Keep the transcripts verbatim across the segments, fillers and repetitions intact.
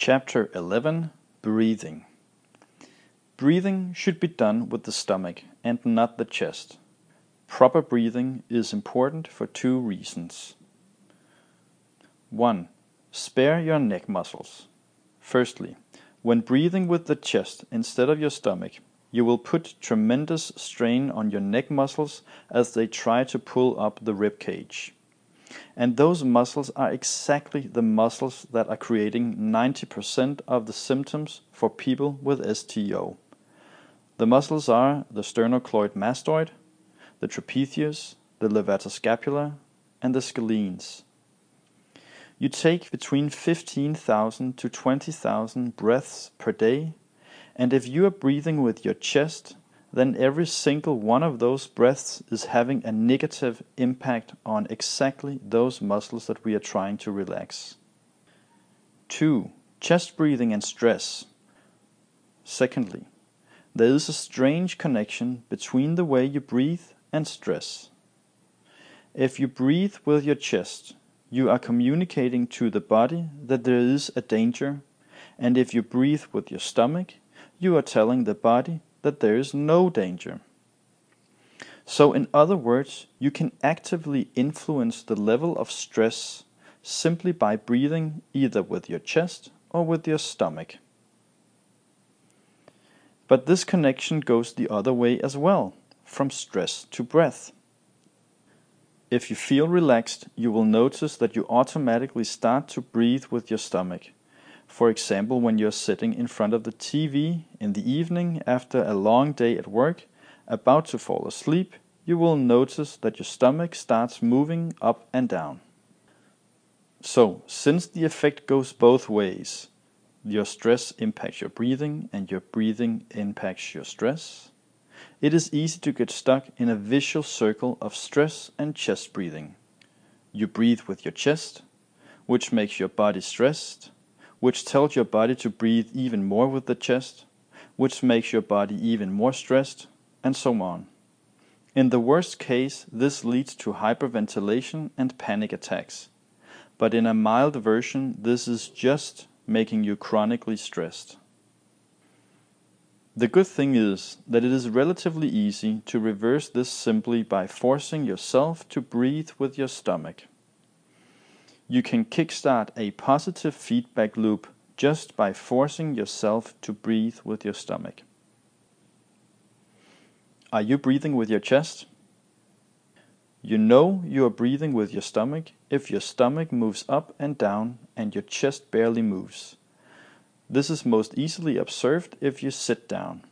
Chapter eleven. Breathing. Breathing should be done with the stomach and not the chest. Proper breathing is important for two reasons. one. Spare your neck muscles. Firstly, when breathing with the chest instead of your stomach, you will put tremendous strain on your neck muscles as they try to pull up the rib cage. And those muscles are exactly the muscles that are creating ninety percent of the symptoms for people with S T O. The muscles are the sternocleidomastoid, the trapezius, the levator scapula, and the scalenes. You take between fifteen thousand to twenty thousand breaths per day, and if you are breathing with your chest, then every single one of those breaths is having a negative impact on exactly those muscles that we are trying to relax. two. Chest breathing and stress. Secondly, there is a strange connection between the way you breathe and stress. If you breathe with your chest, you are communicating to the body that there is a danger, and if you breathe with your stomach, you are telling the body that there is no danger. So in other words, you can actively influence the level of stress simply by breathing either with your chest or with your stomach. But this connection goes the other way as well, from stress to breath. If you feel relaxed, you will notice that you automatically start to breathe with your stomach. For example, when you're sitting in front of the T V in the evening after a long day at work, about to fall asleep, you will notice that your stomach starts moving up and down. So, since the effect goes both ways, your stress impacts your breathing and your breathing impacts your stress, it is easy to get stuck in a vicious circle of stress and chest breathing. You breathe with your chest, which makes your body stressed, which tells your body to breathe even more with the chest, which makes your body even more stressed, and so on. In the worst case, this leads to hyperventilation and panic attacks. But in a mild version, this is just making you chronically stressed. The good thing is that it is relatively easy to reverse this simply by forcing yourself to breathe with your stomach. You can kickstart a positive feedback loop just by forcing yourself to breathe with your stomach. Are you breathing with your chest? You know you are breathing with your stomach if your stomach moves up and down and your chest barely moves. This is most easily observed if you sit down.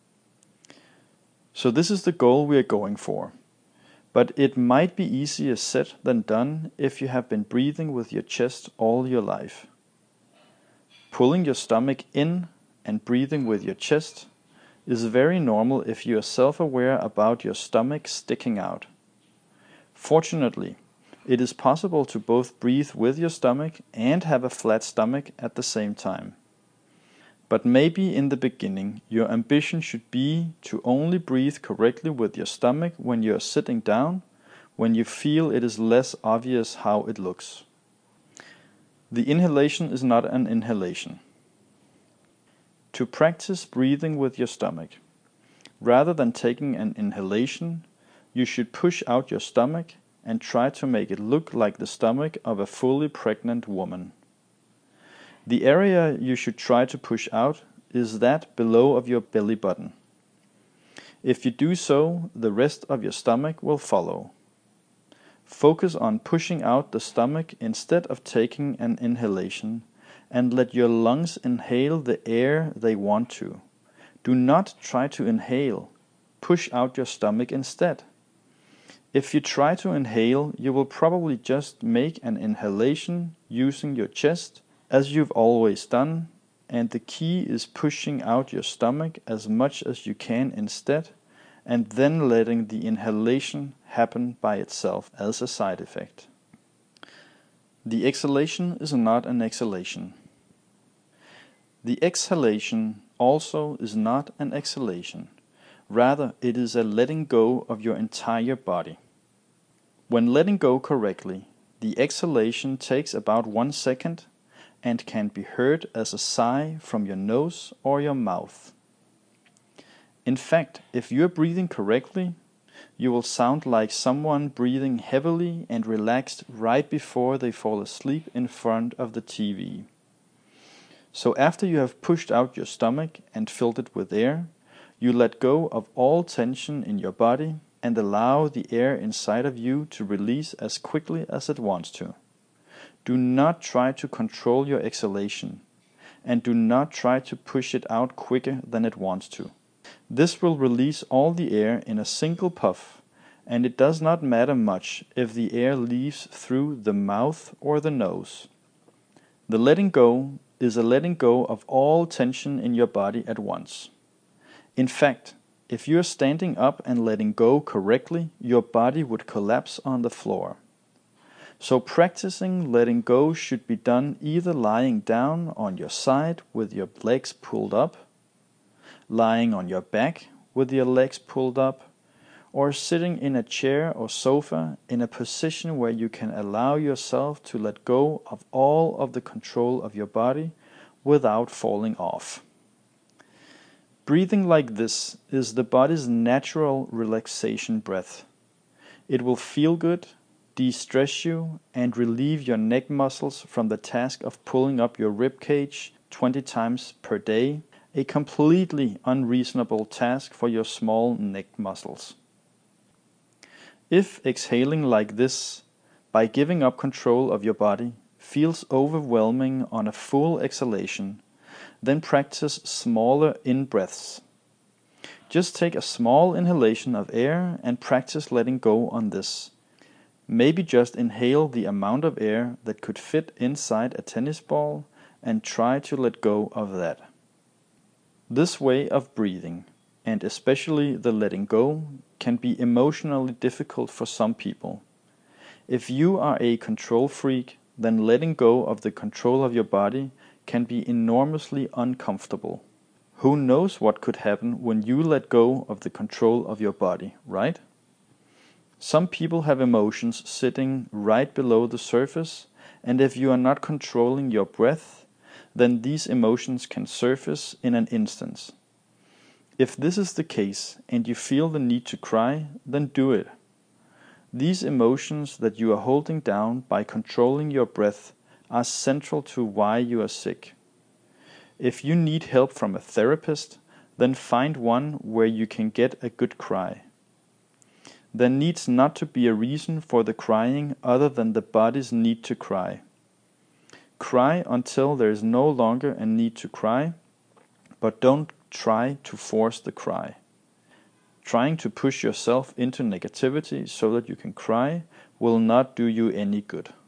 So this is the goal we are going for. But it might be easier said than done if you have been breathing with your chest all your life. Pulling your stomach in and breathing with your chest is very normal if you are self-aware about your stomach sticking out. Fortunately, it is possible to both breathe with your stomach and have a flat stomach at the same time. But maybe in the beginning, your ambition should be to only breathe correctly with your stomach when you are sitting down, when you feel it is less obvious how it looks. The inhalation is not an inhalation. To practice breathing with your stomach, rather than taking an inhalation, you should push out your stomach and try to make it look like the stomach of a fully pregnant woman. The area you should try to push out is that below of your belly button. If you do so, the rest of your stomach will follow. Focus on pushing out the stomach instead of taking an inhalation, and let your lungs inhale the air they want to. Do not try to inhale. Push out your stomach instead. If you try to inhale, you will probably just make an inhalation using your chest, as you've always done, and the key is pushing out your stomach as much as you can instead, and then letting the inhalation happen by itself as a side effect. The exhalation is not an exhalation. The exhalation also is not an exhalation. Rather, it is a letting go of your entire body. When letting go correctly, the exhalation takes about one second, and can be heard as a sigh from your nose or your mouth. In fact, if you are breathing correctly, you will sound like someone breathing heavily and relaxed right before they fall asleep in front of the T V. So after you have pushed out your stomach and filled it with air, you let go of all tension in your body and allow the air inside of you to release as quickly as it wants to. Do not try to control your exhalation, and do not try to push it out quicker than it wants to. This will release all the air in a single puff, and it does not matter much if the air leaves through the mouth or the nose. The letting go is a letting go of all tension in your body at once. In fact, if you are standing up and letting go correctly, your body would collapse on the floor. So practicing letting go should be done either lying down on your side with your legs pulled up, lying on your back with your legs pulled up, or sitting in a chair or sofa in a position where you can allow yourself to let go of all of the control of your body without falling off. Breathing like this is the body's natural relaxation breath. It will feel good, de-stress you, and relieve your neck muscles from the task of pulling up your rib cage twenty times per day, a completely unreasonable task for your small neck muscles. If exhaling like this, by giving up control of your body, feels overwhelming on a full exhalation, then practice smaller in-breaths. Just take a small inhalation of air and practice letting go on this. Maybe just inhale the amount of air that could fit inside a tennis ball and try to let go of that. This way of breathing, and especially the letting go, can be emotionally difficult for some people. If you are a control freak, then letting go of the control of your body can be enormously uncomfortable. Who knows what could happen when you let go of the control of your body, right? Some people have emotions sitting right below the surface, and if you are not controlling your breath, then these emotions can surface in an instant. If this is the case and you feel the need to cry, then do it. These emotions that you are holding down by controlling your breath are central to why you are sick. If you need help from a therapist, then find one where you can get a good cry. There needs not to be a reason for the crying other than the body's need to cry. Cry until there is no longer a need to cry, but don't try to force the cry. Trying to push yourself into negativity so that you can cry will not do you any good.